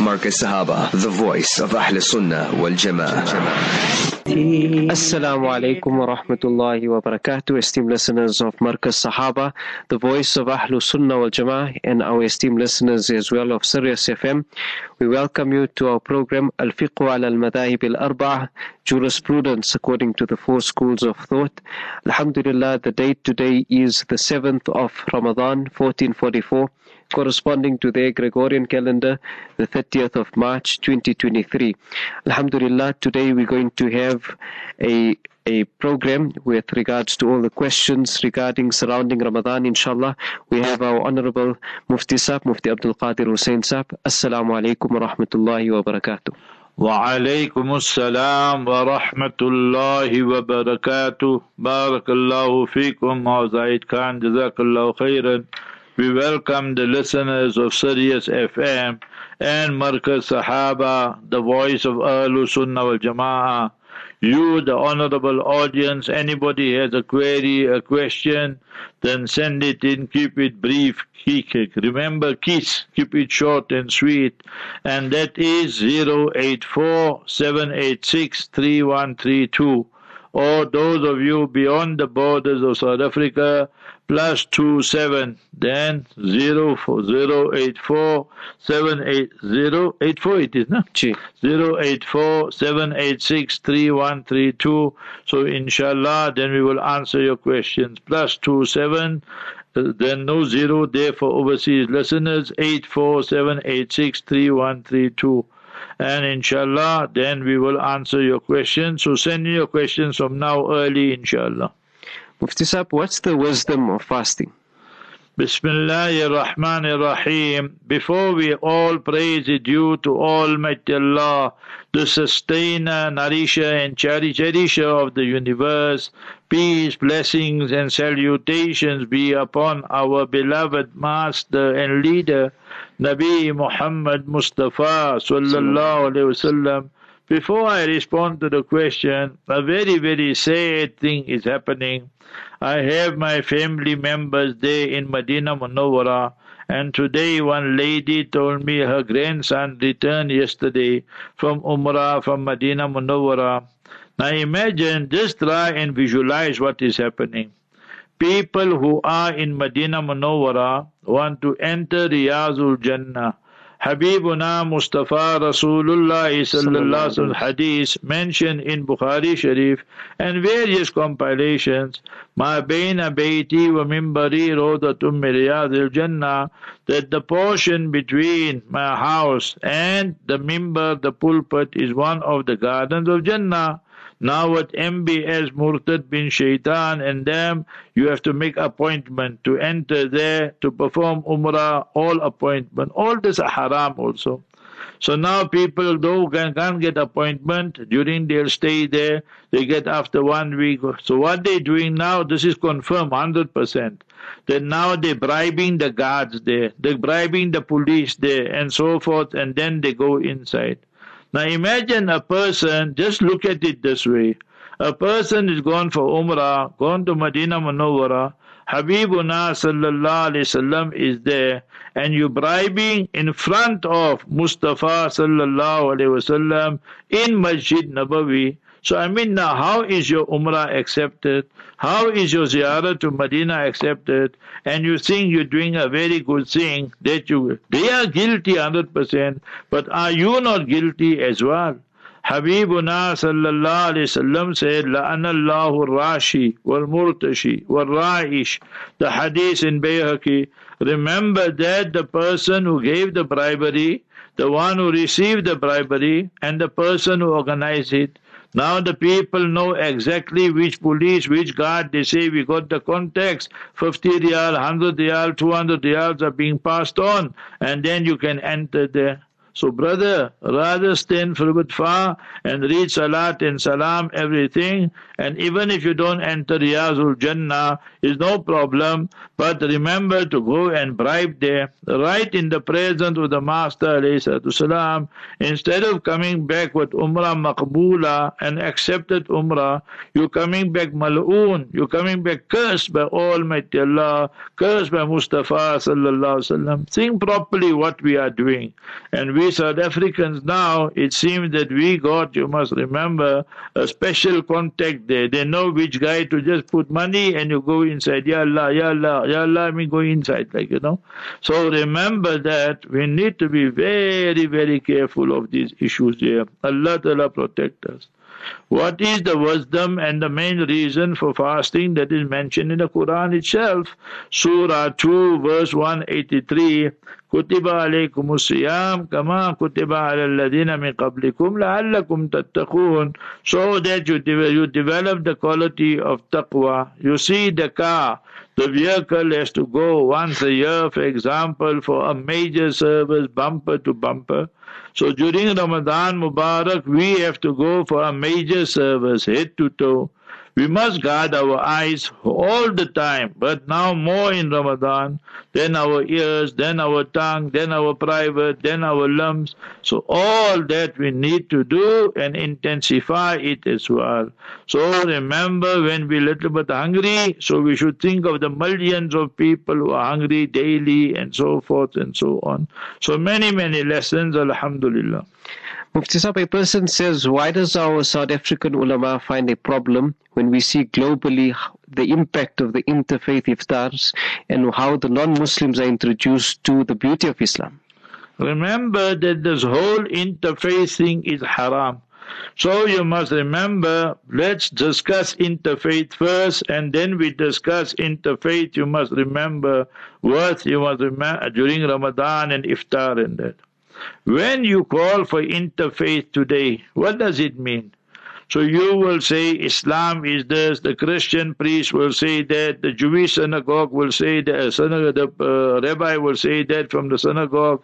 Marcus Sahaba, the voice of Ahl Sunnah wal Jama'ah. Assalamu alaikum wa rahmatullahi wa barakatuh, esteemed listeners of Marcus Sahaba, the voice of Ahlus Sunnah wal Jama'ah, and our esteemed listeners as well of Sirius FM. We welcome you to our program Al-Fiqh ala al-Madahib al-Arba'ah, jurisprudence according to the four schools of thought. Alhamdulillah, the date today is the 7th of Ramadan, 1444. Corresponding to the Gregorian calendar, the 30th of March 2023. Alhamdulillah, today we're going to have a program with regards to all the questions surrounding Ramadan, inshallah. We have our Honorable Mufti Sahib, Mufti Abdul Qadir Hussain Sahib. Assalamu alaikum wa rahmatullahi wa barakatuh. Wa alaikum assalam wa rahmatullahi wa barakatuh. Barakallahu feekum wa Zaid Khan, jazakallahu khairan. We welcome the listeners of Sirius FM and Marcus Sahaba, the voice of Ahlus Sunnah wal Jama'ah. You, the honorable audience, anybody has a query, a question, then send it in, keep it brief. Remember, KISS, keep it short and sweet. And that is 084-786-3132. Or those of you beyond the borders of South Africa, +27, then 08084-780-84 it is, no? 084-786-3132. So inshallah, then we will answer your questions. +27, then no zero there for overseas listeners, 847863132. And inshallah, then we will answer your questions. So send in your questions from now early, inshallah. Mufti Sahib, what's the wisdom of fasting? Bismillahir Rahmanir Rahim. Before we all praise is due to Almighty Allah, the sustainer, nourisher and cherisher of the universe, peace, blessings and salutations be upon our beloved master and leader, Nabi Muhammad Mustafa sallallahu alaihi wasallam. Before I respond to the question, a very, very sad thing is happening. I have my family members there in Medina Munawwara, and today one lady told me her grandson returned yesterday from Umrah from Medina Munawwara. Now imagine, just try and visualize what is happening. People who are in Medina Munawwara want to enter Riyazul Jannah. Habibuna Mustafa Rasulullah sallallahu alaihi wasallam hadith mentioned in Bukhari Sharif and various compilations, Ma baina bayti wa mimbari rawdatun min riyadil jannah, that the portion between my house and the mimbar, the pulpit, is one of the gardens of Jannah. Now at MBS Murtad bin Shaitan and them, you have to make appointment to enter there, to perform Umrah, all appointment. All this are haram also. So now people, though can't get appointment during their stay there, they get after 1 week. So what they're doing now, this is confirmed 100%. That now they're bribing the guards there, they're bribing the police there and so forth, and then they go inside. Now imagine a person, just look at it this way. A person is gone for Umrah, gone to Medina Munawwara, Habibuna sallallahu alayhi wasallam is there, and you bribing in front of Mustafa sallallahu alayhi wasallam in Masjid Nabawi. So I mean, now how is your Umrah accepted? How is your Ziyarah to Medina accepted? And you think you're doing a very good thing, that they are guilty 100%, but are you not guilty as well? Habibuna sallallahu alayhi wasallam said, La'anallahu rashi wal murtashi wal ra'ish. The hadith in Bayhaqi. Remember that the person who gave the bribery, the one who received the bribery, and the person who organized it. Now the people know exactly which police, which guard. They say, we got the context, 50 riyal, 100 riyal, 200 riyals are being passed on, and then you can enter there. So brother, rather stand for a bit far and read Salat and Salam, everything, and even if you don't enter Riyazul Jannah, is no problem, but remember to go and bribe there, right in the presence of the Master ﷺ. Instead of coming back with Umrah Maqboola, and accepted Umrah, you're coming back Mal'oon, you're coming back cursed by Almighty Allah, cursed by Mustafa sallallahu alaihi wasallam. Think properly what we are doing, and we South Africans now, it seems that we got, you must remember, a special contact there. They know which guy to just put money and you go inside. Ya Allah, Ya Allah, Ya Allah, I mean go inside, like, you know. So remember that we need to be very, very careful of these issues here. Allah Ta'ala protect us. What is the wisdom and the main reason for fasting that is mentioned in the Quran itself? Surah 2, verse 183. Kutiba alaykumus siyam kama kutiba ala alladhina min qablikum la'allakum tattaqun. So that you develop the quality of taqwa. You see the car, the vehicle has to go once a year, for example, for a major service, bumper to bumper. So during Ramadan Mubarak, we have to go for a major service, head to toe. We must guard our eyes all the time, but now more in Ramadan, then our ears, then our tongue, then our private, then our limbs. So all that we need to do and intensify it as well. So remember, when we're a little bit hungry, so we should think of the millions of people who are hungry daily and so forth and so on. So many, many lessons, alhamdulillah. Mufti Sahib, a person says, why does our South African ulama find a problem when we see globally the impact of the interfaith iftars and how the non-Muslims are introduced to the beauty of Islam? Remember that this whole interfaith thing is haram. So you must remember, let's discuss interfaith first, and then we discuss interfaith. You must remember what you must remember during Ramadan and iftar and that. When you call for interfaith today, what does it mean? So you will say Islam is this, the Christian priest will say that, the Jewish synagogue will say that, the rabbi will say that from the synagogue,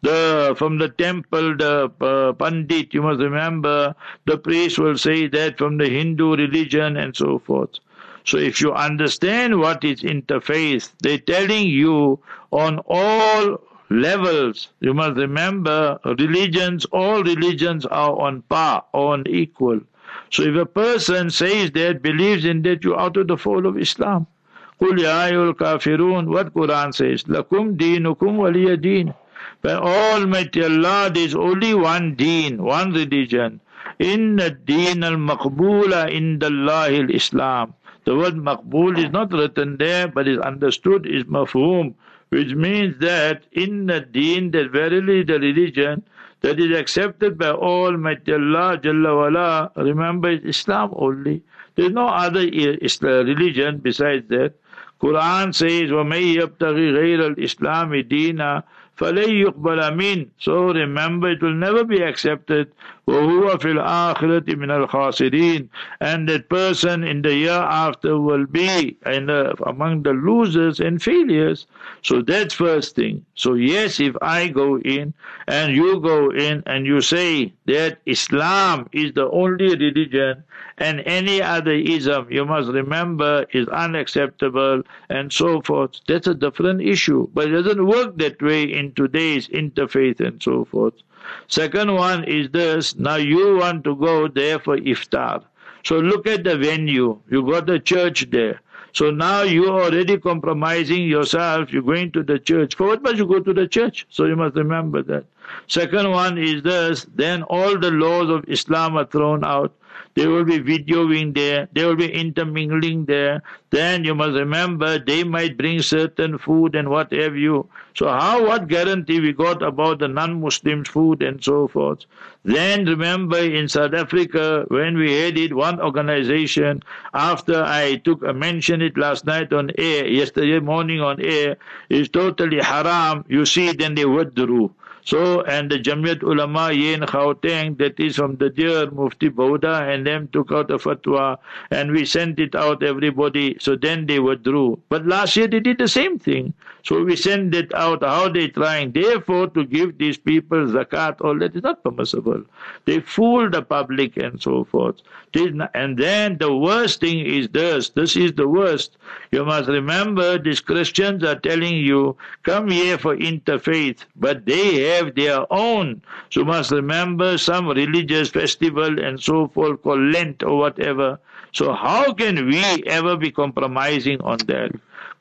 from the temple, the pandit, you must remember, the priest will say that from the Hindu religion and so forth. So if you understand what is interfaith, they're telling you on all levels. You must remember, religions, all religions are on par, on equal. So if a person says that, believes in that, you're out of the fold of Islam. Qul ya ayyuhal kafirun, what Quran says? Lakum deenukum waliya deen. By Almighty Allah, there is only one deen, one religion. Inna deen al-maqboola indallahi al-Islam. The word maqbool is not written there, but is understood, is mafhum, which means that in the deen, that verily the religion that is accepted by Almighty Allah Jalla wala, remember, is Islam only. There is no other religion besides that. Quran says, وَمَن يَبْتَغِي غَيْرَ الْإِسْلَامِ دِينًا فَلَن يُقْبَلَ مِنْهُ. So remember, it will never be accepted. وَهُوَ فِي الْآخِرَةِ مِنَ الْخَاسِرِينَ. And that person in the year after will be among the losers and failures. So that's first thing. So yes, if I go in and you go in and you say that Islam is the only religion and any other ism, you must remember, is unacceptable and so forth. That's a different issue. But it doesn't work that way in today's interfaith and so forth. Second one is this. Now you want to go there for iftar. So look at the venue. You got the church there. So now you are already compromising yourself. You're going to the church. For what must you go to the church? So you must remember that. Second one is this. Then all the laws of Islam are thrown out. They will be videoing there. They will be intermingling there. Then you must remember they might bring certain food and what have you. So what guarantee we got about the non-Muslims' food and so forth? Then remember in South Africa, when we had it, one organization, after I mentioned it last night on air, yesterday morning on air, is totally haram. You see, then they withdrew. So, and the Jamiat Ulama in Gauteng, that is from the dear Mufti Bauda, and them took out a fatwa, and we sent it out everybody. So then they withdrew. But last year they did the same thing. So we sent it out. How they trying? Therefore, to give these people zakat, all that is not permissible. They fool the public and so forth. And then the worst thing is this. This is the worst. You must remember, these Christians are telling you, come here for interfaith, but they have their own. So you must remember some religious festival and so forth called Lent or whatever. So how can we ever be compromising on that?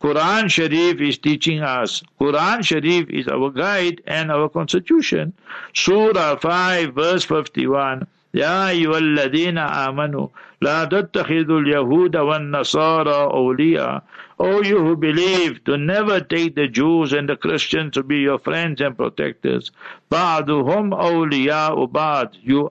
Quran Sharif is teaching us. Quran Sharif is our guide and our constitution. Surah 5 verse 51. يا أيها الذين آمنوا لا تتخذوا اليهود والنصارى أولياء. O you who believe, to never take the Jews and the Christians to be your friends and protectors. بعضهم أولياء بعض.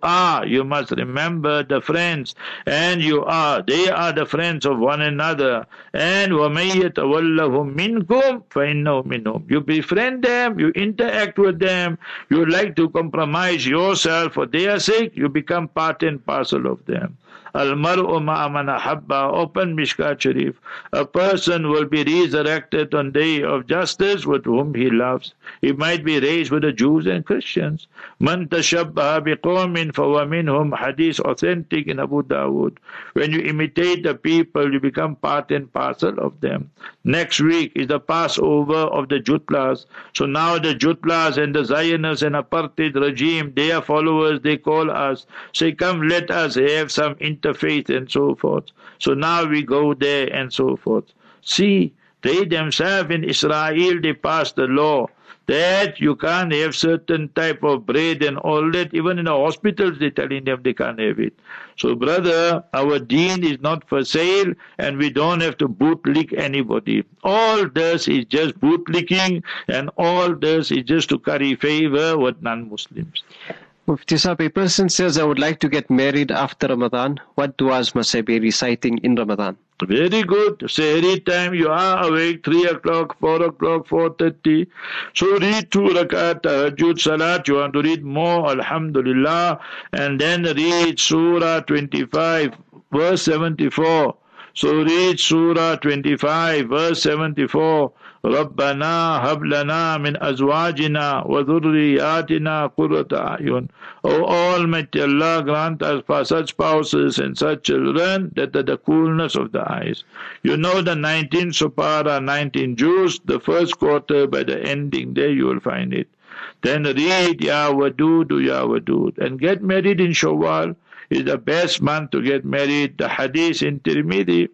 You must remember the friends, and they are the friends of one another. And وَمَن يَتَوَلَّهُم مِّنكُمْ فَإِنَّهُ مِنْهُمْ. You befriend them, you interact with them, you like to compromise yourself for their sake, you become part and parcel of them. Al-mar'u ma'a man ahabba. Open Mishkat Sharif. A person will be resurrected on day of justice with whom he loves. He might be raised with the Jews and Christians. Man tashabbaha biqawmin fahuwa minhum. Hadith authentic in Abu Dawood. When you imitate the people, you become part and parcel of them. Next week is the Passover of the Jutlas. So now the Jutlas and the Zionists and apartheid regime, their followers, they call us, say, come, let us have some interfaith and so forth. So now we go there and so forth. See, they themselves in Israel, they passed the law that you can't have certain type of bread and all that. Even in the hospitals, they're telling them they can't have it. So, brother, our deen is not for sale, and we don't have to bootlick anybody. All this is just bootlicking, and all this is just to curry favor with non-Muslims. Mufti Sahib, a person says, I would like to get married after Ramadan. What du'as must I be reciting in Ramadan? Very good. Sehri time, you are awake, 3 o'clock, 4 o'clock, 4:30. So read 2 rakat, tahajjud, salat. You want to read more, alhamdulillah. And then read Surah 25, verse 74. So read Surah 25, verse 74. رَبَّنَا هَبْ لَنَا مِنْ أَزْوَاجِنَا وَذُرِّيَّاتِنَا قُرَّةَ أَعْيُنٍ. O Almighty Allah, grant us for such spouses and such children that are the coolness of the eyes. You know the 19th Supara, 19 Juz, the first quarter, by the ending there you will find it. Then read Ya Wadud, Ya Wadud, and get married in Shawwal. Is the best month to get married. The hadith in Tirmidhi,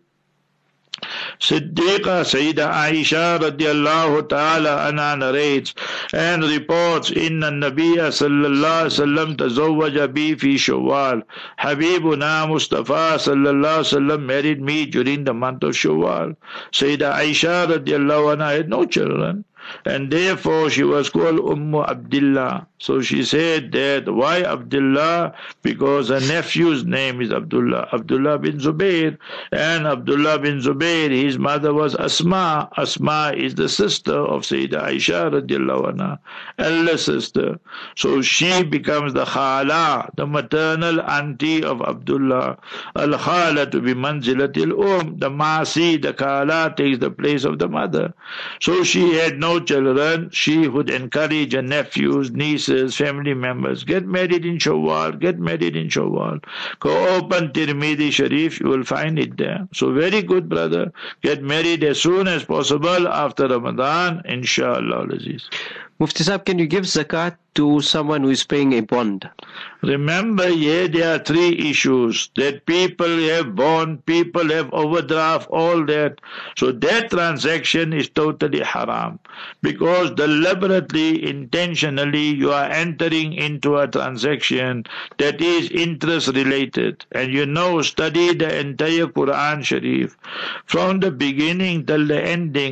Siddiqa Sayyida Aisha radiallahu ta'ala anha narrates and reports, Inna Nabiya sallallahu alayhi wa sallam tazawwaja bi fi Shawwal. Habibuna Mustafa sallallahu alayhi wa sallam married me during the month of Shawwal. Sayyida Aisha radiallahu anha had no children, and therefore she was called Abdullah. So she said that, why Abdullah? Because her nephew's name is Abdullah, Abdullah bin Zubair. And Abdullah bin Zubair, his mother was Asma. Asma is the sister of Sayyidah Aisha radiallahu anha, elder sister. So she becomes the Khala, the maternal auntie of Abdullah. Al-Khala to be manzilatil the Masi, the Khala takes the place of the mother. So she had no children. She would encourage her nephews, nieces, family members, get married in Shawwal, get married in Shawwal. Go open Tirmidhi Sharif, you will find it there. So very good, brother. Get married as soon as possible after Ramadan, inshallah. Mufti Sahib, can you give zakat to someone who is paying a bond? Remember, there are 3 issues. That people have bond, people have overdraft, all that. So that transaction is totally haram. Because deliberately, intentionally, you are entering into a transaction that is interest related. And study the entire Quran Sharif. From the beginning till the ending,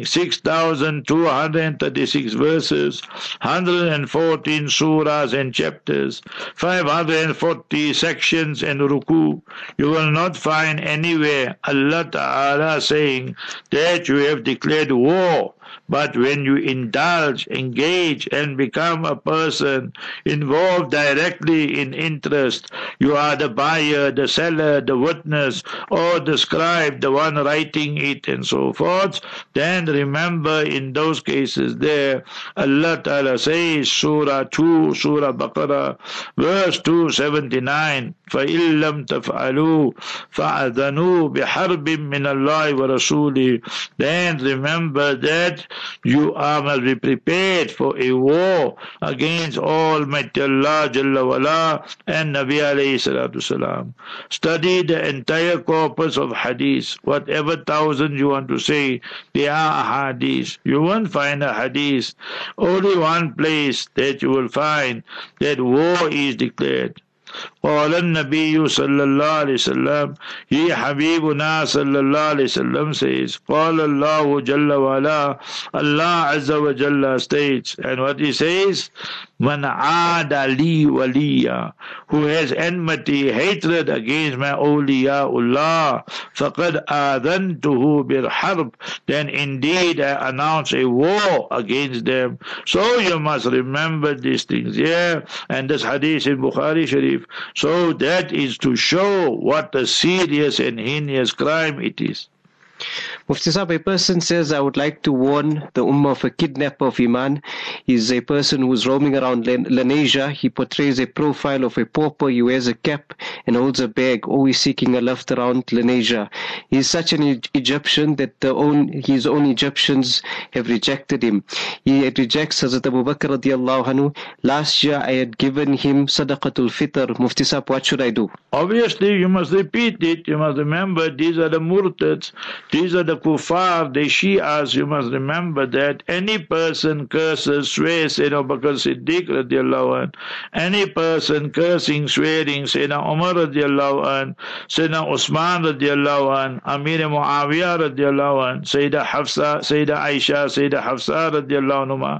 6,236 verses, 114 surahs and chapters, 540 sections and ruku. You will not find anywhere Allah Ta'ala saying that you have declared war. But when you indulge, engage, and become a person involved directly in interest, you are the buyer, the seller, the witness, or the scribe, the one writing it, and so forth, then remember in those cases there, Allah Ta'ala says, Surah 2, Surah Baqarah, verse 279, فَإِن لَمْ تَفْعَلُوا فَأَذَنُوا بِحَرْبٍ مِّنَ اللَّهِ وَرَسُولِهِ. Then remember that that you must be prepared for a war against Almighty Allah Jalla wala and Nabi alayhi salatu salam. Study the entire corpus of hadith, whatever thousands you want to say, they are hadith. You won't find a hadith. Only one place that you will find that war is declared. قال النبي صلى الله عليه وسلم, he حبيبنا صلى الله عليه وسلم says, قال الله جل وعلا, Allah Azza wa Jalla states, and what he says, Man aada li waliya, who has enmity, hatred against my awliyaullah, faqad aadhantuhu bil harb, then indeed I announce a war against them. So you must remember these things here, and this hadith in Bukhari Sharif. So that is to show what a serious and heinous crime it is. Mufti Sahib, a person says, I would like to warn the Ummah of a kidnapper of Iman. He's a person who's roaming around Lenasia. He portrays a profile of a pauper. He wears a cap and holds a bag, always seeking a lift around Lenasia. He's such an Egyptian that his own Egyptians have rejected him. He rejects Hazrat Abu Bakr radiallahu anhu. Last year I had given him Sadaqatul Fitr. Mufti Sahib, what should I do? Obviously, you must repeat it. You must remember, these are the murtads. These are the kuffar, the Shias. You must remember that any person curses, swears, Sayyidina Abu Bakr Siddiq radiallahu anh, any person cursing, swearing, Sayyidina Umar radiallahu anh, Sayyidina Usman radiallahu anh, Amir Muawiyah radiallahu anh, Sayyida Hafsa, Sayyida Aisha, Sayyida Hafsa radiallahu anhuma,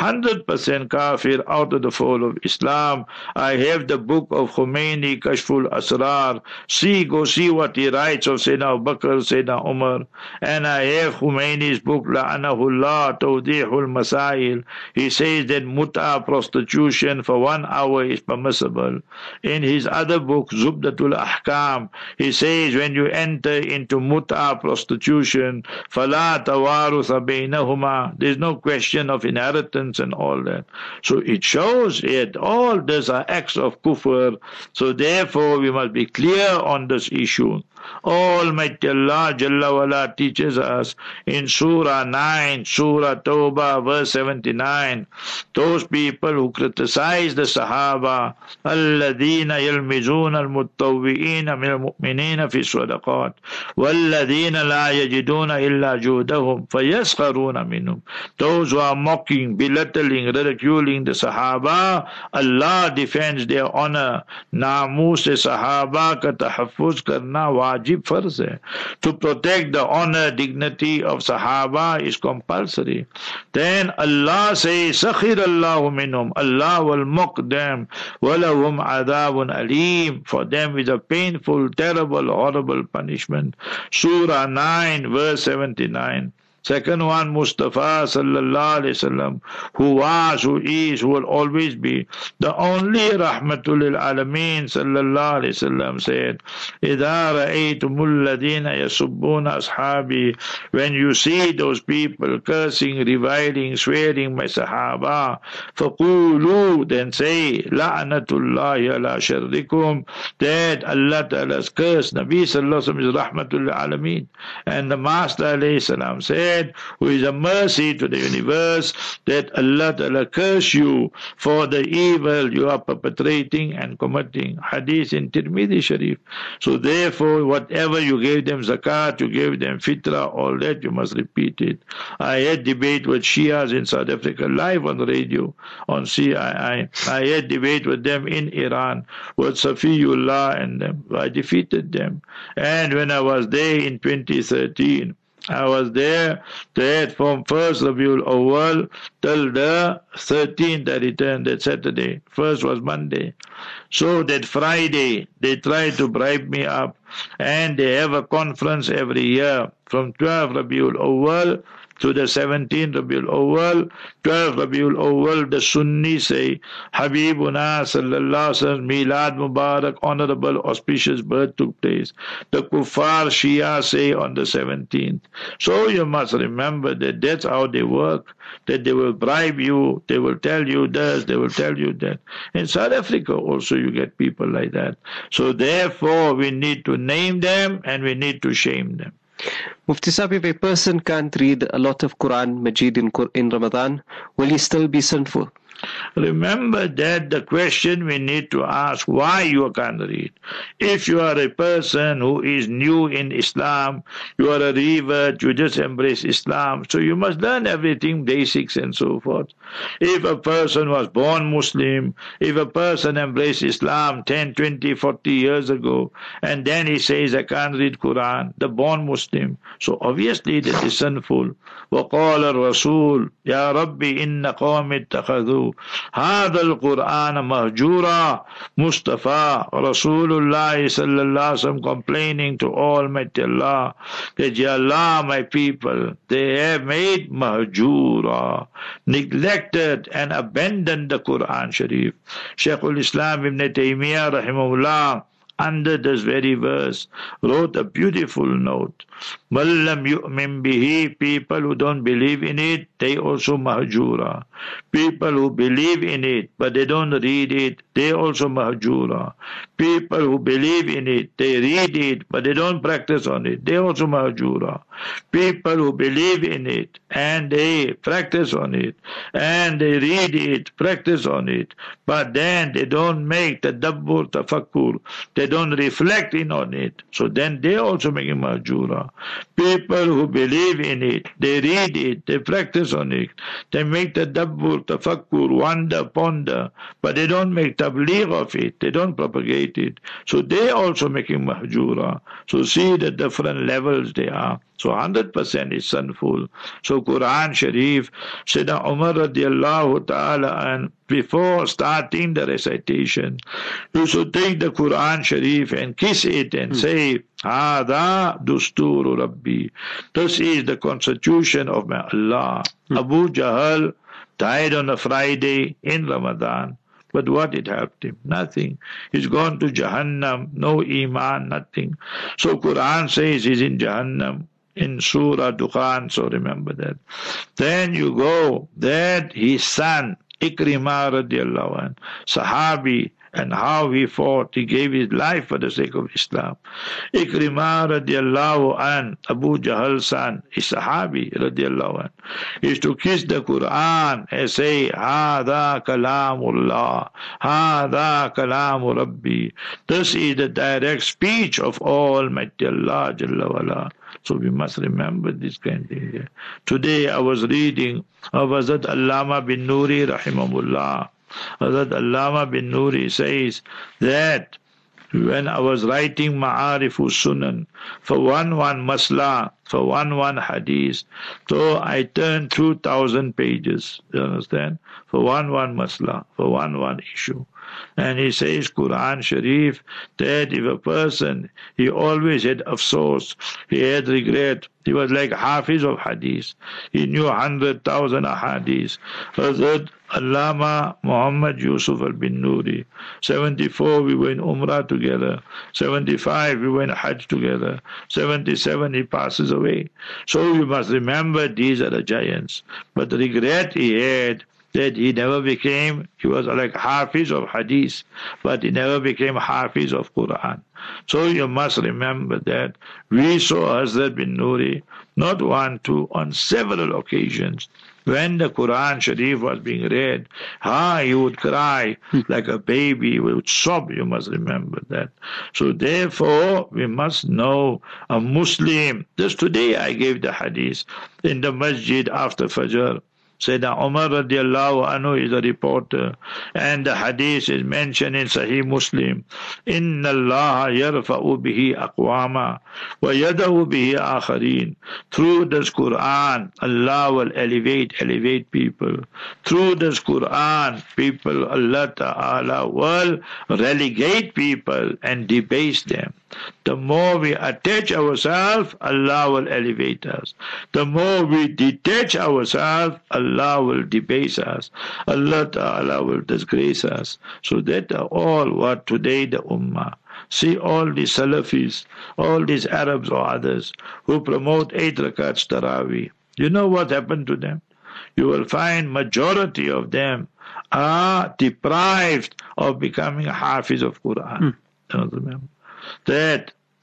100% kafir, out of the fold of Islam. I have the book of Khomeini, Kashful Asrar. Go see what he writes of Sayyidina Abu Bakr, Sayyidina Umar. And I have Khomeini's book, La'anahullah, Tawdihul Masail. He says that mut'a, prostitution for 1 hour is permissible. In his other book, Zubdatul Ahkam, he says when you enter into mut'a, prostitution, fala tawarutha bainahuma, there's no question of inheritance and all that. So it shows that all these are acts of kufr. So therefore we must be clear on this issue. Almighty Allah Jalla wala teaches us in Surah 9, Surah Tawbah, verse 79, those people who criticize the Sahaba, alladhina yalmizuna al-muttawwi'ina min al-mu'minina fi sadaqat, walladhina la yajiduna illa judahum fayaskharuna minhum, those who are mocking, belittling, ridiculing the Sahaba, Allah defends their honor. Namus Sahaba ka tahaffuz karna wajib farz hai. To protect the honor, dignity of Sahaba is compulsory. Then Allah says, Sakhir Allahu minhum, Allah will mock them, walahum adabun alim, for them is a painful, terrible, horrible punishment. Surah 9, verse 79. Second one, Mustafa sallallahu alayhi wasallam, who was, who is, who will always be the only rahmatul lil alameen sallallahu alayhi wasallam said, إِذَا رَأَيْتُمُ الَّذِينَ يَسُبُّونَ أَصْحَابِي, when you see those people cursing, reviling, swearing my Sahaba, فَقُولُوا, then say, لَعْنَةُ اللَّهِ عَلَى شَرِّكُمْ, that Allah Ta'ala's curse, Nabi sallallahu alayhi wasallam is rahmatul lil alameen. And the Master alayhi salam said, who is a mercy to the universe, that Allah Ta'ala curse you for the evil you are perpetrating and committing. Hadith in Tirmidhi Sharif. So therefore, whatever you gave them zakat, you gave them fitra, all that you must repeat it. I had debate with Shias in South Africa, live on the radio, on CII. I had debate with them in Iran, with Safiullah and them. I defeated them. And when I was there in 2013, I was there from 1st Rabiul Awwal till the 13th I returned, that Saturday. First was Monday. So that Friday, they tried to bribe me up, and they have a conference every year from 12 Rabiul Awwal to the 17th Rabiul Awwal. 12 Rabiul Awwal, the Sunni say, Habibuna sallallahu alaihi wasallam, Milad Mubarak, honorable, auspicious birth took place. The Kuffar Shia say on the 17th. So you must remember that that's how they work, that they will bribe you, they will tell you this, they will tell you that. In South Africa also you get people like that. So therefore we need to name them and we need to shame them. Mufti Sahib, if a person can't read a lot of Quran Majid in Ramadan, will he still be sinful? Remember that the question we need to ask why you can't read. If you are a person who is new in Islam, you are a revert, you just embrace Islam, so you must learn everything, basics and so forth. If a person was born Muslim, if a person embraced Islam 10, 20, 40 years ago, and then he says, I can't read Quran, the born Muslim, so obviously that is sinful. وقال الرسول يا ربي إن قوم اتخذوا هذا القرآن مهجورا. Mustafa Rasulullah sallallahu alaihi wasallam complaining to Almighty Allah that, Ya Allah, my people, they have made mahjura, neglected and abandoned the Quran Sharif. Shaykhul Islam Ibn Taymiyyah rahimahullah, under this very verse, wrote a beautiful note. Mallam yu'min bihi, people who don't believe in it, they also mahjura. People who believe in it, but they don't read it, they also mahjura. People who believe in it, they read it, but they don't practice on it, they also mahjura. People who believe in it, and they practice on it, and they read it, practice on it, but then they don't make tadabbur, tafakkur, they don't reflect in on it, so then they also make it mahjura. People who believe in it, they read it, they practice on it, they make tadabbur, tafakkur, wonder, ponder, but they don't make tabligh of it, they don't propagate it, so they also making mahjura. So see the different levels they are. So 100% is sinful. So Quran Sharif, Sayyidina Umar radiallahu ta'ala, and before starting the recitation, you should take the Quran Sharif and kiss it and say, Hada dusturu Rabbi. This is the constitution of my Allah. Abu Jahl died on a Friday in Ramadan. But what it helped him? Nothing. He's gone to Jahannam, no Iman, nothing. So Quran says he's in Jahannam in Surah Dukhan, so remember that. Then you go that his son, Ikrimah radiallahu anh, Sahabi, and how he fought, he gave his life for the sake of Islam. Ikrimah radiallahu anh, Abu Jahl's son, is Sahabi radiallahu anh, is to kiss the Quran and say, Hada kalamullah, Hada kalamu Rabbi. This is the direct speech of Almighty Allah Jalla wala. So we must remember this kind of thing here. Today I was reading of Hazrat Allama bin Nuri rahimahullah. Hazrat Allama bin Nuri says that when I was writing Ma'arifu Sunan for one masla, for one hadith, so I turned through 1,000 pages, you understand? For one masla, for one issue. And he says, Quran Sharif, that if a person, he always had afsoos, he had regret, he was like Hafiz of Hadith, he knew 100,000 Hadith. Hazrat Allama Muhammad Yusuf al-Bin Nuri, 74 we were in Umrah together, 75 we were in Hajj together, 77 he passes away. So you must remember these are the giants. But the regret he had, that he never became, he was like Hafiz of Hadith, but he never became Hafiz of Quran. So you must remember that we saw Hazrat bin Nuri, not one, two, on several occasions, when the Quran Sharif was being read, he would cry like a baby, he would sob, you must remember that. So therefore, we must know a Muslim. Just today I gave the hadith in the masjid after Fajr. Sayyidina Umar radiallahu anhu is a reporter, and the hadith is mentioned in Sahih Muslim. Inna Allah yarfa'u bihi aqwama wa yadahu bihi akhareen. Through this Quran, Allah will elevate people. Through this Quran, people, Allah Ta'ala will relegate people and debase them. The more we attach ourselves, Allah will elevate us. The more we detach ourselves, Allah will debase us. Allah Ta'ala will disgrace us. So that are all what today the Ummah. See all these Salafis, all these Arabs or others who promote 8 rakats Taraweeh. You know what happened to them? You will find majority of them are deprived of becoming a Hafiz of Quran. Remember that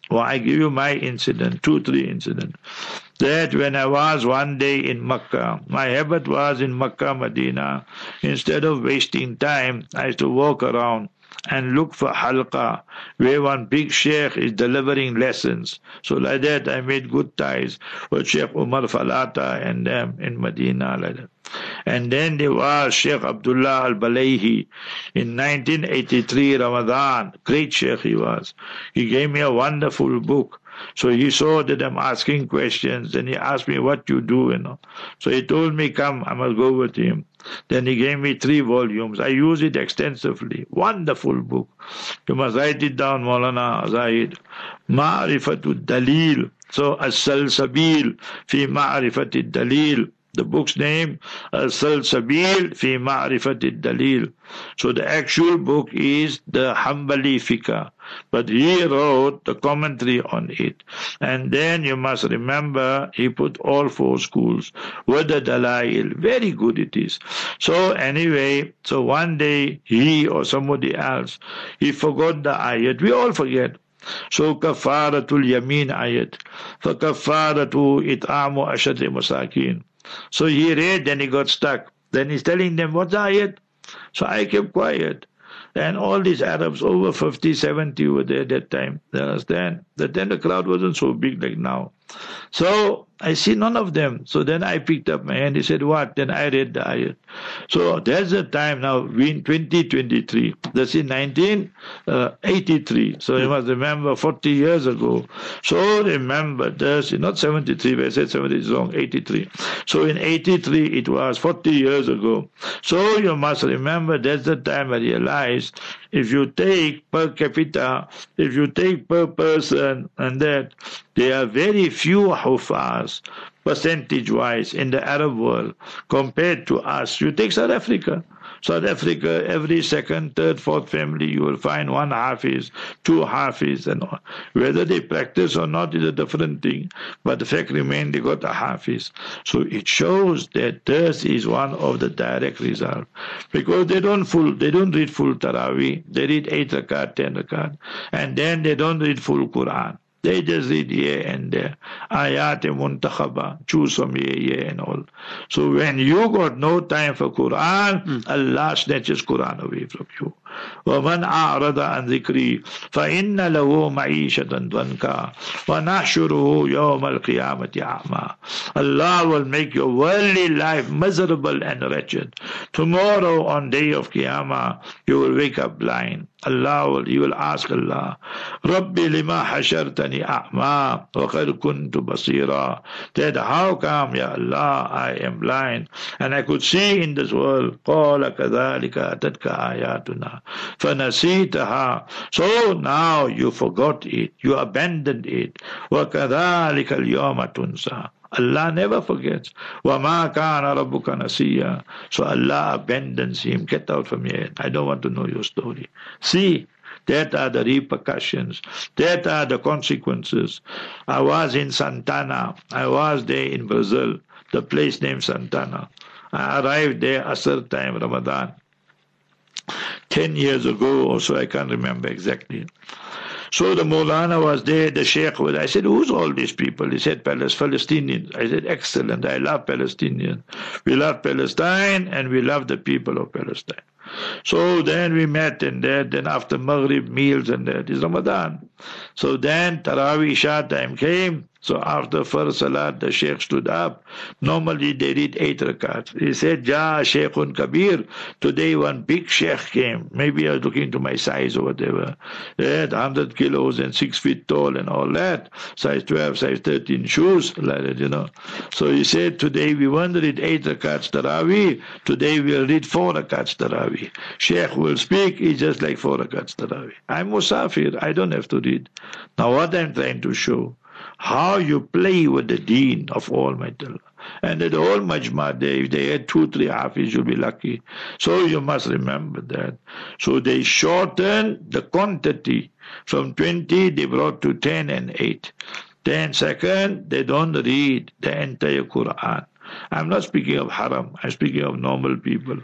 Well, I give you my incident, 2-3 incidents. That when I was one day in Makkah, my habit was in Makkah, Medina, instead of wasting time, I used to walk around and look for halqa, where one big sheikh is delivering lessons. So like that, I made good ties with Sheikh Umar Falata and them in Medina, like that. And then there was Sheikh Abdullah Al-Balayhi in 1983 Ramadan. Great sheikh he was. He gave me a wonderful book. So he saw that I'm asking questions, and he asked me what you do. So he told me, come, I must go with him. Then he gave me 3 volumes. I use it extensively. Wonderful book. You must write it down, Maulana Zahid. Ma'rifatul Dalil. So, As-Salsabil fi Ma'rifatul Dalil. The book's name, As-Salsabil fi Ma'rifatul Dalil. So the actual book is the Hanbali Fiqh, but he wrote the commentary on it. And then you must remember, he put all 4 schools with the Dalail. Very good it is. So anyway, so one day he or somebody else, he forgot the ayat. We all forget. So kafaratul yamin ayat. فَكَفَّارَةُ إِطْعَامُ أَشَرِ مَسَاكِينَ. So he read, then he got stuck. Then he's telling them, what's the ayat? So I kept quiet. And all these Arabs, over 50, 70 were there at that time. You understand? That then the crowd wasn't so big like now. So I see none of them. So then I picked up my hand. He said, what? Then I read the ayat. So there's the time now. We in 2023. That's in 1983. So you must remember 40 years ago. So remember this. Not 73, but I said 70 is wrong. 83. So in 83, it was 40 years ago. So you must remember that's the time I realized if you take per capita, if you take per person, and that there are very few Hufaz, percentage-wise, in the Arab world compared to us. You take South Africa. South Africa, every second, third, fourth family, you will find 1 Hafiz, 2 Hafiz, and all. Whether they practice or not is a different thing, but the fact remains they got a Hafiz. So it shows that this is one of the direct results. Because they don't read full Taraweeh, they read 8 rakat, 10 rakat, and then they don't read full Quran. They just read here and there. Ayat muntakhaba. Choose from here and all. So when you got no time for Quran, Allah snatches Quran away from you. وَمَنْ أَعْرَضَ عَنْ ذِكْرِي فَإِنَّ لَهُ مَعِيشَةً ضَنْكًا وَنَحْشُرُهُ يَوْمَ الْقِيَامَةِ أَعْمَى. Allah will make your worldly life miserable and wretched. Tomorrow on day of Qiyamah, you will wake up blind. You will ask Allah, Rabbi lima hashartani a'ma wa qad kuntu basira. That how come, Ya Allah, I am blind and I could see in this world. Qala kadhalika atatka ayatuna fanasitaha. So now you forgot it, you abandoned it. Wa kadhalika al-yawma tunsa. Allah never forgets. وَمَا كَانَ رَبُّكَ نَسِيًّا. So Allah abandons him. Get out from here. I don't want to know your story. See, that are the repercussions. That are the consequences. I was in Santana. I was there in Brazil, the place named Santana. I arrived there Asr time, Ramadan. 10 years ago or so, I can't remember exactly. So the Maulana was there, the Sheikh was. I said, who's all these people? He said, Palestinians. I said, excellent. I love Palestinians. We love Palestine and we love the people of Palestine. So then we met and then after Maghrib meals and that is Ramadan. So then Taraweeh Isha time came. So after first Salat, the Sheikh stood up. Normally they read 8 rakats. He said, Ja Sheikhun Kabir. Today one big Sheikh came. Maybe I was looking to my size or whatever. He had 100 kilos and 6 feet tall and all that. Size 12, size 13 shoes, like that, So he said, today we won't read 8 rakats Taraweeh. Today we'll read 4 rakats Taraweeh. Sheikh will speak, it's just like 4 rakats Taraweeh. I'm Musafir, I don't have to read. Now what I'm trying to show, how you play with the deen of Almighty Allah. And the whole majma, if they had 2-3 hafiz, you'll be lucky. So you must remember that. So they shortened the quantity. From 20, they brought to 10 and 8. Then second, they don't read the entire Quran. I'm not speaking of haram. I'm speaking of normal people.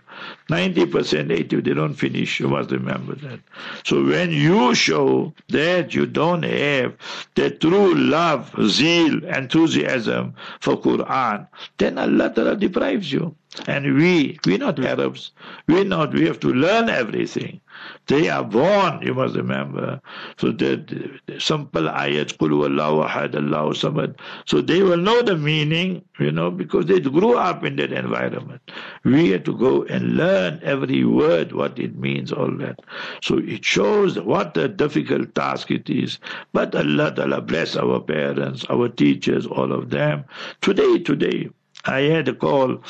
90%, 80%, they don't finish. You must remember that. So when you show that you don't have the true love, zeal, enthusiasm for Quran, then Allah Ta'ala deprives you. And we're not Arabs. We have to learn everything. They are born, you must remember. So the simple ayat, Qul huwallahu ahad, Allahu samad. So they will know the meaning, because they grew up in that environment. We have to go and learn every word, what it means, all that. So it shows what a difficult task it is. But Allah Ta'ala bless our parents, our teachers, all of them. Today, I had a call.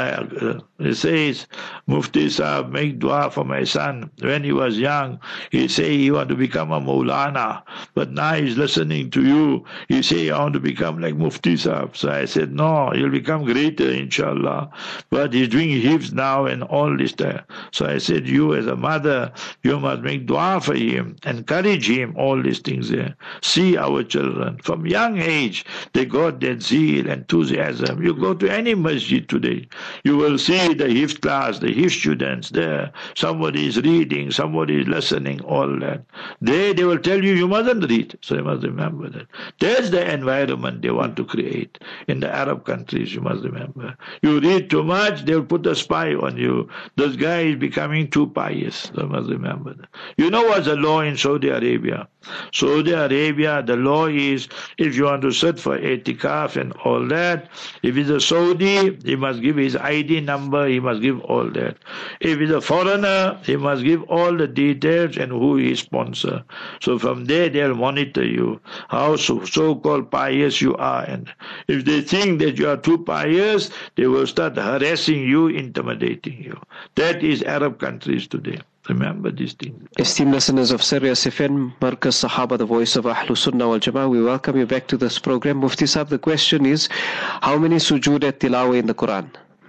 It says, Mufti Sahab, make dua for my son. When he was young, he say he want to become a Maulana. But now he's listening to you. He say, I want to become like Mufti Sahab. So I said, no, he'll become greater, inshallah. But he's doing hifz now and all this time. So I said, you as a mother, you must make dua for him. Encourage him, all these things there. See our children. From young age, they got that zeal, enthusiasm. You go to any masjid today, you will see the hifz class, the hifz students there. Somebody is reading, somebody is listening, all that. They will tell you mustn't read. So you must remember that. That's the environment they want to create in the Arab countries, you must remember. You read too much, they'll put a spy on you. This guy is becoming too pious. So you must remember that. You know what's the law in Saudi Arabia? Saudi Arabia, the law is, if you want to sit for itikaf and all that, if it's a Saudi, he must give his ID number, he must give all that. If he's a foreigner, he must give all the details and who he sponsor. So from there, they'll monitor you, how so-called pious you are. And if they think that you are too pious, they will start harassing you, intimidating you. That is Arab countries today. Remember these things. Esteemed listeners of Sirius FM, Markaz Sahaba, the voice of Ahlus Sunnah wal Jama'ah, we welcome you back to this program. Mufti Sahab, the question is, how many sujood at tilawah in the Quran?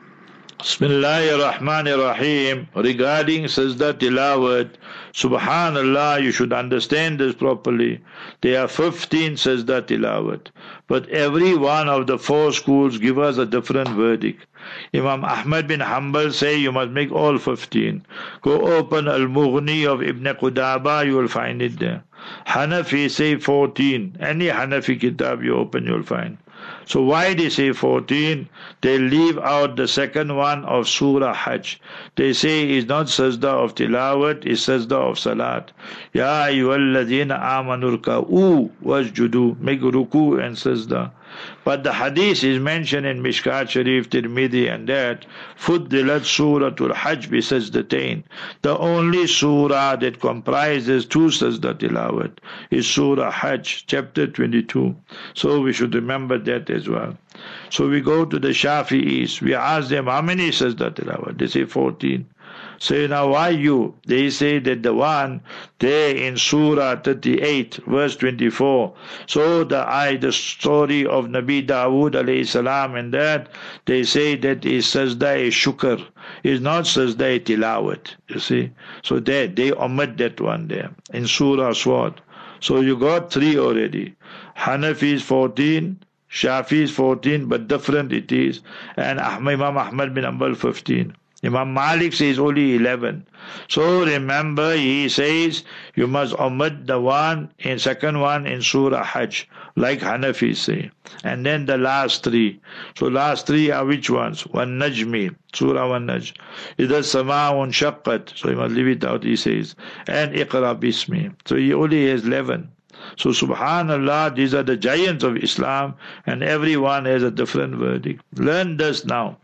Bismillahir Rahmanir Rahim. Regarding Sajda Tilawat, Subhanallah, you should understand this properly. There are 15 Sajda Tilawat. But every one of the four schools give us a different verdict. Imam Ahmad bin Hanbal say you must make all 15. Go open Al-Mughni of Ibn Qudaba, you will find it there. Hanafi say 14. Any Hanafi kitab you open, you will find. So why they say 14? They leave out the second one of Surah Hajj. They say it's not sajda of tilawat, it's sajda of salat. Ya ayyuhalladhina amanu ruka'u wasjudu. Make ruku and sajda. But the hadith is mentioned in Mishkat Sharif, Tirmidhi and that, Fuddilat Suratul Hajj bi sajdatain. The only surah that comprises two sajda tilawat is Surah Hajj, chapter 22. So we should remember that as well. So we go to the Shafi'is. We ask them, how many sajda tilawat? They say 14. Say, now why you? They say that the one there in Surah 38, verse 24. So the story of Nabi Dawood alayhi salam and that, they say that is sajda shukr, is not sajda tilawat. You see? So they omit that one there in Surah Swat. So you got 3 already. Hanafi is 14. Shafi is 14, but different it is. And Imam Ahmad bin Hanbal 15. Imam Malik says only 11. So remember, he says you must omit the second one in Surah Hajj, like Hanafi say. And then the last 3. So last 3 are which ones? One Najmi, Surah One Najm. Idha Sama'un Shaqqat. So you must leave it out, he says. And Iqra Bismi. So he only has 11. So subhanallah, these are the giants of Islam, and everyone has a different verdict. Learn this now.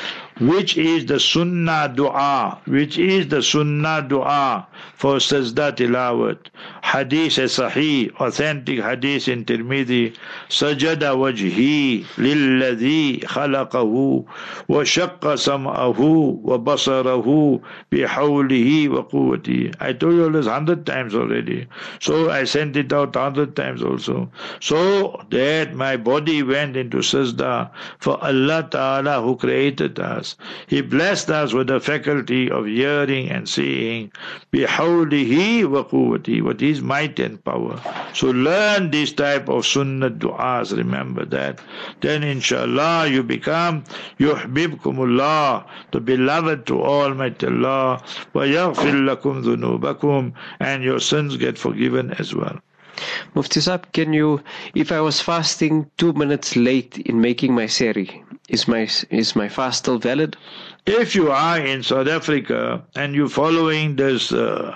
Which is the sunnah dua? Which is the sunnah dua for sajda tilawat? Hadith sahih, authentic hadith in Tirmidhi. Sajada wajhi lilladhi khalaqahu wa shaqqa sam'ahu wa basarahu bihawlihi wa quwwatihi. I told you this 100 times already. So I sent it out 100 times also. So that my body went into sajda for Allah Ta'ala who created us. us. He blessed us with the faculty of hearing and seeing, bihawlihi wa quwwati, with his might and power. So learn this type of sunnah du'as, remember that. Then inshallah you become yuhbibkumullah, the beloved to Almighty Allah, wa yaghfir lakum dhunubakum, and your sins get forgiven as well. Mufti Saab, can you, if I was fasting 2 minutes late in making my sehri, is my fast still valid? If you are in South Africa and you're following this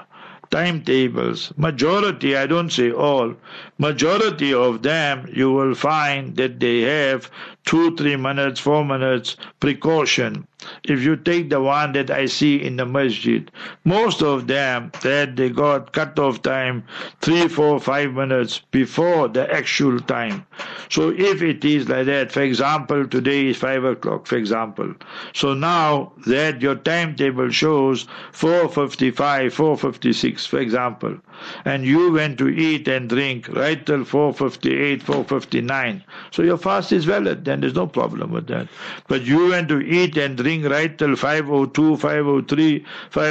timetables, majority, I don't say all, majority of them you will find that they have 2, 3 minutes, 4 minutes precaution. If you take the one that I see in the masjid, most of them that they got cut-off time 3, 4, 5 minutes before the actual time. So if it is like that, for example, today is 5 o'clock, for example. So now that your timetable shows 4:55, 4:56, for example, and you went to eat and drink right till 4:58, 4:59. So your fast is valid, then there's no problem with that. But you went to eat and drink right till 5:02, 5:03,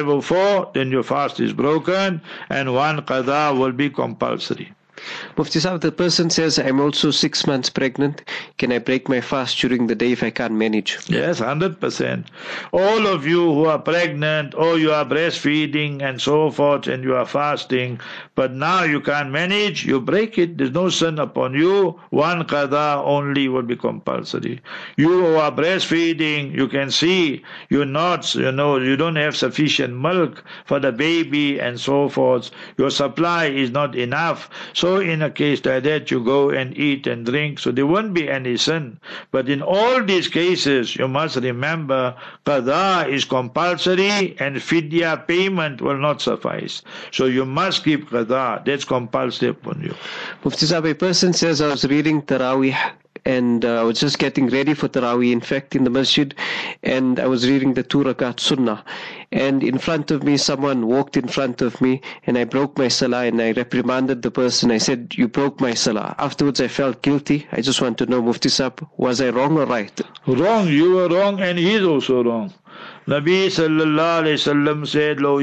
5:04, then your fast is broken and one qada will be compulsory. Mufti Saab, the person says, I'm also 6 months pregnant. Can I break my fast during the day if I can't manage? Yes, 100%. All of you who are pregnant or you are breastfeeding and so forth and you are fasting, but now you can't manage, you break it. There's no sin upon you. One qada only will be compulsory. You who are breastfeeding, you can see you're not, you don't have sufficient milk for the baby and so forth. Your supply is not enough. So in a case like that, you go and eat and drink, so there won't be any sin. But in all these cases, you must remember, qada is compulsory and fidya payment will not suffice. So you must keep qada. That's compulsory upon you. Mufti Saab, a person says, I was reading Taraweeh and I was just getting ready for Taraweeh, in fact, in the masjid, and I was reading the 2 rakat sunnah. And in front of me, someone walked in front of me, and I broke my salah, and I reprimanded the person. I said, you broke my salah. Afterwards, I felt guilty. I just want to know, Mufti Saab, was I wrong or right? Wrong. You were wrong, and he is also wrong. Nabi sallallahu alayhi wasallam said, لو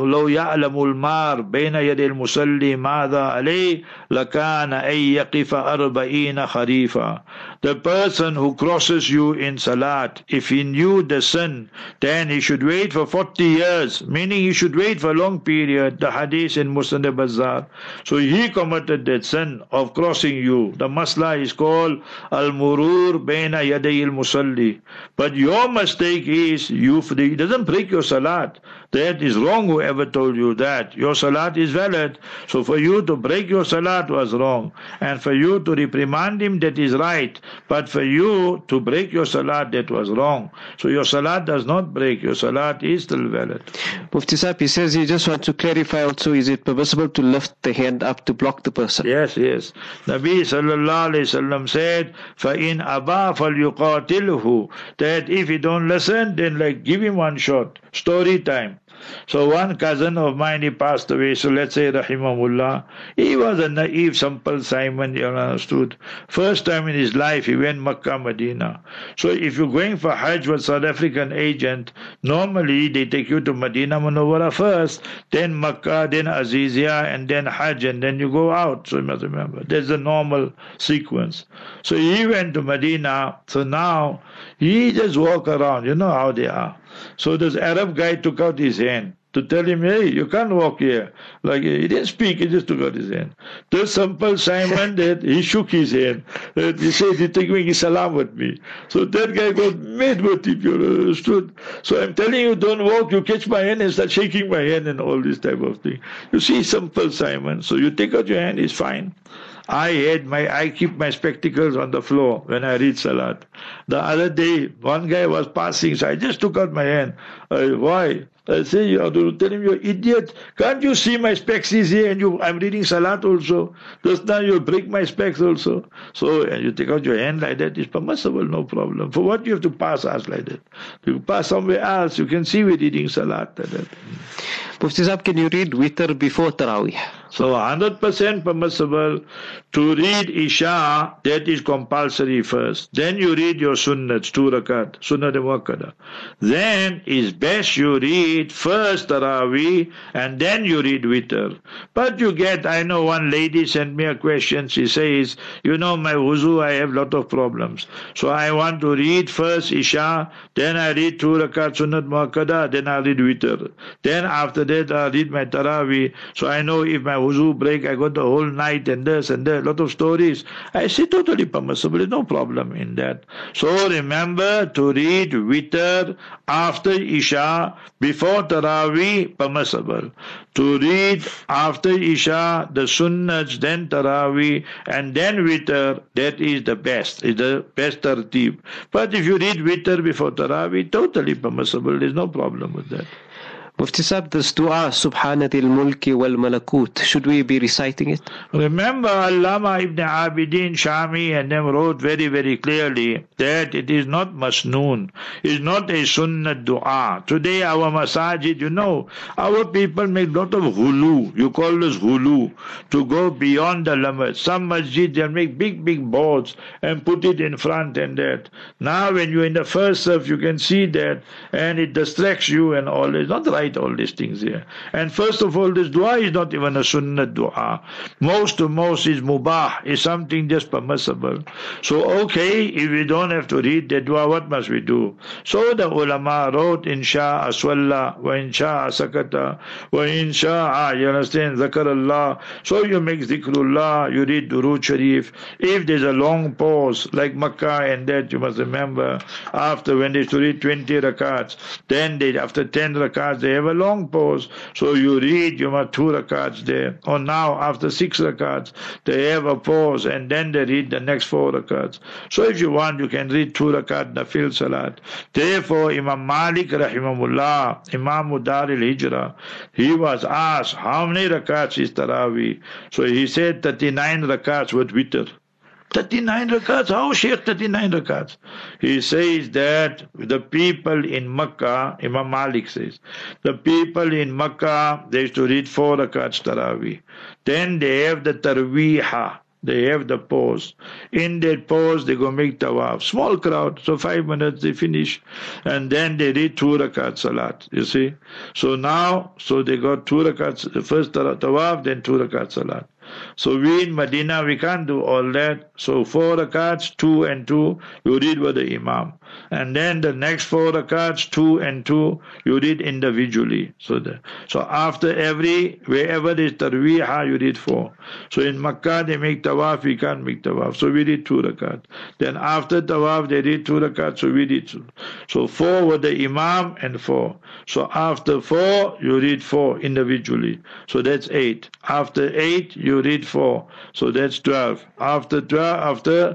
يعلم المار بين يد المصلي ماذا عليه لكان أن يقف 40 خريفا. The person who crosses you in salat, if he knew the sin, then he should wait for 40 years, meaning he should wait for a long period. The hadith in Musnad al-Bazzar. So he committed that sin of crossing you. The masla is called al-murur bayna yaday al-musalli. But your mistake is, it doesn't break your salat. That is wrong, whoever told you that. Your salat is valid. So for you to break your salat was wrong. And for you to reprimand him, that is right. But for you to break your salat, that was wrong. So your salat does not break. Your salat is still valid. Mufti Saab, he says he just wants to clarify also, is it permissible to lift the hand up to block the person? Yes. Nabi sallallahu alayhi wasallam said, فَإِنْ أَبَا فَلْيُقَاتِلْهُ, that if he don't listen, then give him one shot. Story time. So one cousin of mine, he passed away, so let's say rahimahullah, he was a naive, simple Simon, you understood. First time in his life, he went Makkah, Medina. So if you're going for Hajj with South African agent, normally they take you to Medina Munawwara first, then Makkah, then Azizia, and then Hajj, and then you go out. So you must remember, there's the normal sequence. So he went to Medina, so now he just walk around, you know how they are. So this Arab guy took out his hand to tell him, hey, you can't walk here. He didn't speak, he just took out his hand. This simple Simon, that he shook his hand. He said, he's taking salam with me. So that guy got mad with him, you understood? So I'm telling you, don't walk, you catch my hand and start shaking my hand and all this type of thing. You see, simple Simon. So you take out your hand, it's fine. I keep my spectacles on the floor when I read Salat. The other day, one guy was passing, so I just took out my hand. Why? I say, you have to tell him, you're idiot. Can't you see my specs is here and I'm reading Salat also? Just now you'll break my specs also. So and you take out your hand like that, it's permissible, no problem. For what you have to pass us like that? You pass somewhere else, you can see we're reading Salat like that. Mufti Sahib, can you read witr before Taraweeh? So 100% permissible to read Isha, that is compulsory first. Then you read your sunnats, 2 rakat, sunnat muakkada. Then is best you read first Taraweeh and then you read witr. But you get, I know one lady sent me a question, she says, you know my wuzu, I have lot of problems. So I want to read first Isha, then I read 2 rakat sunnat muakkada, then I read witr. Then after that I read my Taraweeh. So I know if my wuzu break, I got the whole night and this and that, lot of stories. I say totally permissible, there's no problem in that. So remember to read witr after Isha, before Taraweeh, permissible. To read after Isha, the sunnats, then Taraweeh, and then witr, that is the best tartib. But if you read witr before Taraweeh, totally permissible, there's no problem with that. Mufti Sahib, this dua, Subhanatil Mulki wal Malakut, should we be reciting it? Remember, Allama Ibn Abidin Shami and them wrote very, very clearly that it is not masnoon, it's not a sunnah dua. Today our masajid, you know, our people make lot of hulu, you call this hulu, to go beyond the limit. Some masjid, they'll make big, big boards and put it in front and that. Now when you're in the first surf, you can see that and it distracts you and all. It's not right, all these things here. And first of all, this dua is not even a sunnah dua. Most is mubah, is something just permissible. So okay, if we don't have to read the dua, what must we do? So the ulama wrote, in sha'a swalla, wa in sha'a sakata, wa in sha'a, you understand, zakarallah. So you make zikrullah, you read Durood Sharif. If there's a long pause, like Makkah and that, you must remember, after when they to read 20 rakats, then they, after 10 rakats, they have a long pause. So you read, you must 2 rakats there. Or now, after 6 rakats, they have a pause and then they read the next 4 rakats. So if you want, you can read 2 rakat nafil salat. Therefore, Imam Malik rahimahullah, Imam Dar al-Hijrah, he was asked, how many rakats is Taraweeh? So he said 39 rakats with witr. 39 rakats? How Shaykh 39 rakats? He says that the people in Makkah, Imam Malik says, the people in Makkah, they used to read 4 rakats Taraweeh. Then they have the tarweeha. They have the pause. In that pause, they go make tawaf. Small crowd, so 5 minutes they finish. And then they read 2 rakat salat, you see. So now, so they got 2 rakats, the first tawaf, then 2 rakat salat. So we in Medina, we can't do all that. So 4 rakats, 2 and 2, you read with the Imam. And then the next 4 rakats, 2 and 2, you read individually. So after every, wherever there is tarweeha, you read 4. So in Makkah they make tawaf, we can't make tawaf. So we read 2 rakat. Then after tawaf they read 2 rakat, so we read 2. So 4 with the Imam and 4. So after 4, you read 4 individually. So that's 8. After 8, you read 4. So that's 12. After 12,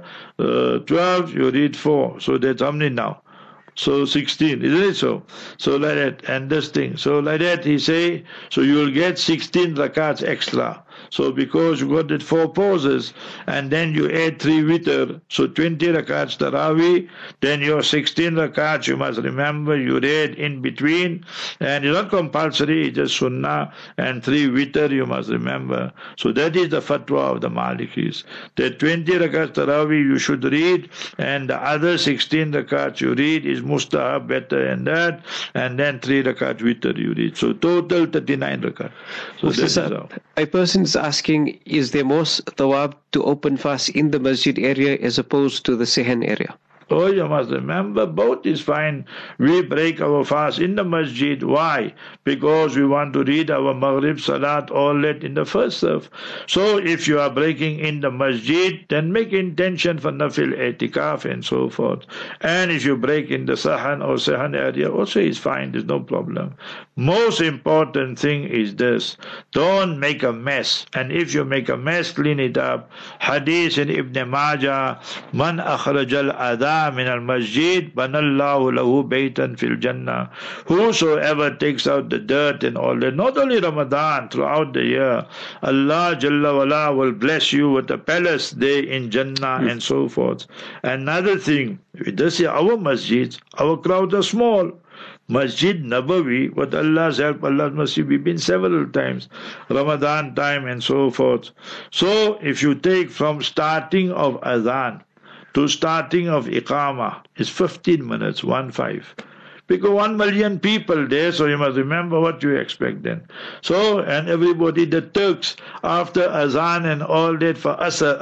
you read 4. So that's how many now? So 16, isn't it so? So like that, and this thing. So like that, he say, so you will get 16 rakats extra. So because you got that 4 pauses, and then you add 3 witr, so 20 rakats Taraweeh, then your 16 rakats, you must remember, you read in between, and it's not compulsory, it's just sunnah, and 3 witr, you must remember. So that is the fatwa of the Malikis. That 20 rakats Taraweeh you should read, and the other 16 rakats you read is mustahab, better than that, and then 3 rakat witr you read. So total 39 rakat. So that is how. A person is asking, is there more thawab to open fast in the masjid area as opposed to the Sehen area? Oh, you must remember, both is fine. We break our fast in the masjid. Why? Because we want to read our Maghrib Salat all that in the first surf. So if you are breaking in the masjid, then make intention for nafil etikaf and so forth. And if you break in the Sahan or Sahan area, also is fine, there's no problem. Most important thing is this, don't make a mess. And if you make a mess, clean it up. Hadith in Ibn Majah, man akhrajal adha min al-masjid, banallahu lahu baytan fil jannah. Whosoever takes out the dirt and all that, not only Ramadan, throughout the year, Allah Jalla wala will bless you with a palace there in Jannah and so forth. Another thing, this is our masjids, our crowds are small. Masjid Nabawi, with Allah's help, Allah's mercy, we've been several times, Ramadan time and so forth. So if you take from starting of Adhan to starting of Iqamah, it's 15 minutes, 1-5. Because 1 million people there, so you must remember what you expect then. So, and everybody, the Turks, after Azan and all that for Asr,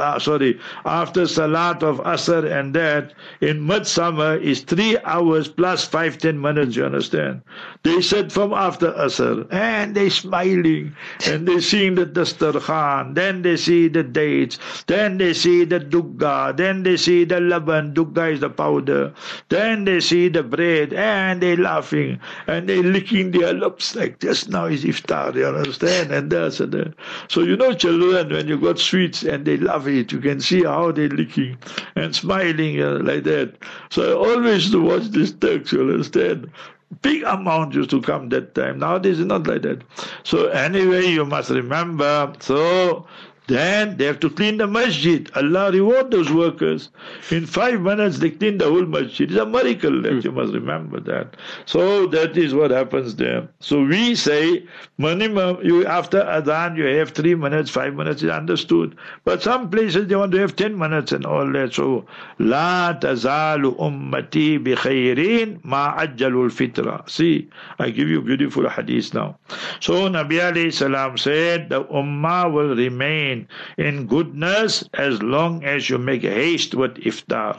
after Salat of Asr and that, in midsummer is 3 hours plus 5-10 minutes, you understand? They said from after Asr, and they smiling, and they seeing the Dastarkhan, then they see the dates, then they see the Dugga, then they see the Laban, Dugga is the powder, then they see the bread, and they laughing and they licking their lips like just now is iftar, you understand? And that's and so you know, children, when you got sweets and they love it, you can see how they licking and smiling like that. So I always used to watch this Turks, you understand? Big amount used to come that time. Nowadays it's not like that. So anyway, you must remember, so then they have to clean the masjid. Allah reward those workers. In 5 minutes they clean the whole masjid. It's a miracle that you must remember that. So that is what happens there. So we say minimum you after Adhan you have 3 minutes, 5 minutes is understood. But some places they want to have 10 minutes and all that. So La tazalu ummati bi khairin ma ajjalul fitra. See, I give you beautiful hadith now. So Nabi alayhi salam said the ummah will remain in goodness as long as you make haste with iftar.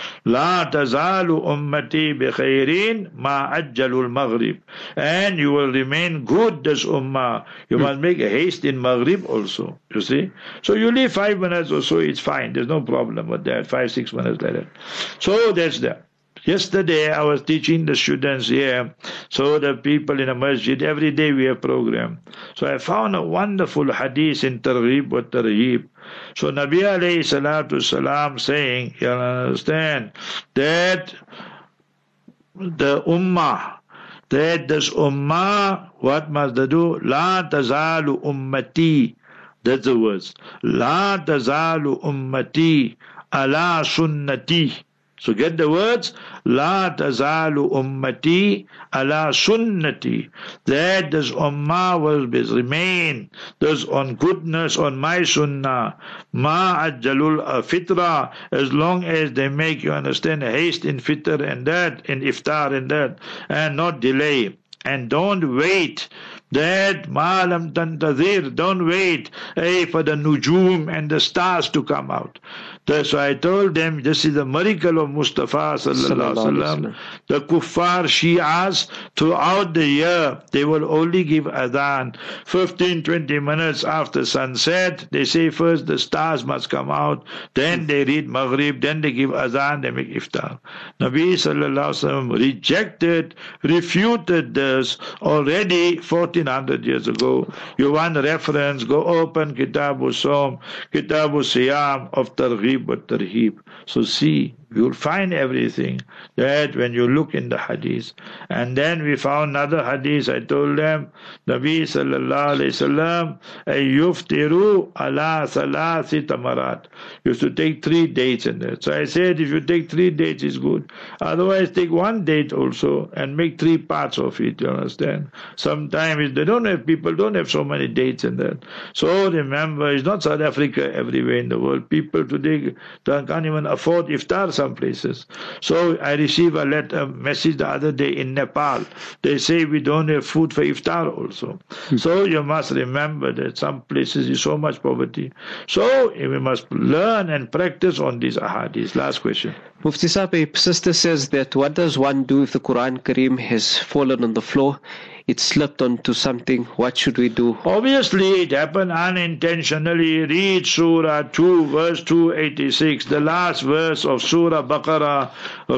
La tazalu ummati bi khairin ma ajjalul maghrib. And you will remain good, this ummah. You must make haste in maghrib also, you see. So you leave 5 minutes or so, it's fine. There's no problem with that, 5-6 minutes like that. So that's that. Yesterday I was teaching the students here, so the people in the masjid, every day we have program. So I found a wonderful hadith in Targhib wa Tarhib. So Nabi alayhi salatu salam saying, you understand, that the ummah, that this ummah, what must they do? La tazalu ummati. That's the words. La tazalu ummati ala sunnati. So get the words, La tazalu ummati ala sunnati. That this ummah will remain, thus on goodness, on my sunnah. Ma ajjalul fitra, as long as they make, you understand, haste in fitr and that, in iftar and that, and not delay. And don't wait. That ma'alam tantazir, don't wait for the nujum and the stars to come out. So I told them, this is the miracle of Mustafa sallallahu alaihi wasallam. The kuffar Shi'as throughout the year, they will only give adhan 15-20 minutes after sunset. They say first the stars must come out, then they read Maghrib, then they give adhan, they make iftar. Nabi sallallahu alaihi wasallam rejected, refuted this already 1400 years ago. You want reference, go open Kitabu Som, Kitabu Siyam of Targhib wa Tarhib. So see, you'll find everything that when you look in the hadith. And then we found another hadith. I told them, Nabi sallallahu alayhi wasallam, yuftiru ala thalathi tamarat. You have to take 3 dates in there. So I said, if you take 3 dates, it's good. Otherwise, take 1 date also and make 3 parts of it. You understand? Sometimes people don't have so many dates in there. So remember, it's not South Africa everywhere in the world. People today can't even afford iftar some places. So I received a message the other day in Nepal. They say we don't have food for iftar also. So you must remember that some places is so much poverty. So we must learn and practice on these ahadith. Last question. Mufti Sahib, a sister says that what does one do if the Quran Kareem has fallen on the floor? It slipped onto something. What should we do? Obviously, it happened unintentionally. Read Surah 2, verse 286, the last verse of Surah Baqarah.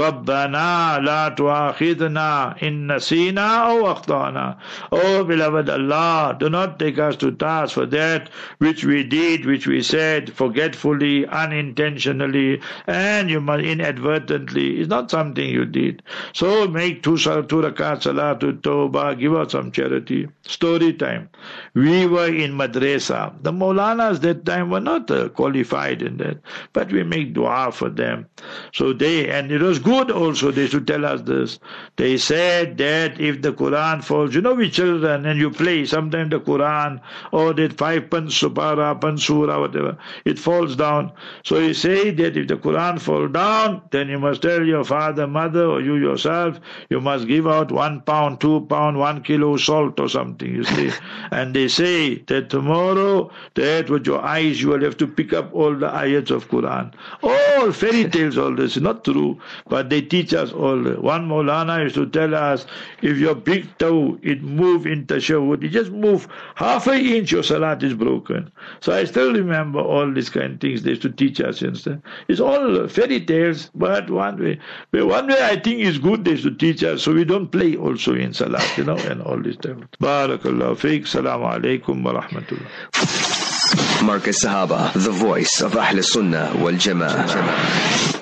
Rabbana la tu'akhidna in nasina aw akhtana. Oh, beloved Allah, do not take us to task for that which we did, which we said, forgetfully, unintentionally, and you must inadvertently inadvertently, it's not something you did. So make two rakat salatul tawbah, give out some charity. Story time. We were in madrasa. The Maulanas that time were not qualified in that, but we make dua for them. So and it was good also, they should tell us this. They said that if the Quran falls, we children, and you play, sometimes the Quran, or that 5 pansupara, pansura, whatever, it falls down. So he say that if the Quran falls down, then you must tell your father, mother, or you yourself, you must give out 1 pound, 2 pound, 1 kilo salt or something, you see. And they say that tomorrow, that with your eyes, you will have to pick up all the ayats of Quran. All fairy tales, all this, not true, but they teach us all. One Maulana used to tell us, if your big toe, it move in tashahud, it just move half an inch, your salat is broken. So I still remember all these kind of things they used to teach us. It's all fairy tales, but one way I think is good they used to teach us, so we don't play also in salat, and all this stuff. Barakallahu feek. Assalamu alaikum wa rahmatullah. Marcus Sahaba, the voice of Ahl Sunnah wal Jama'ah.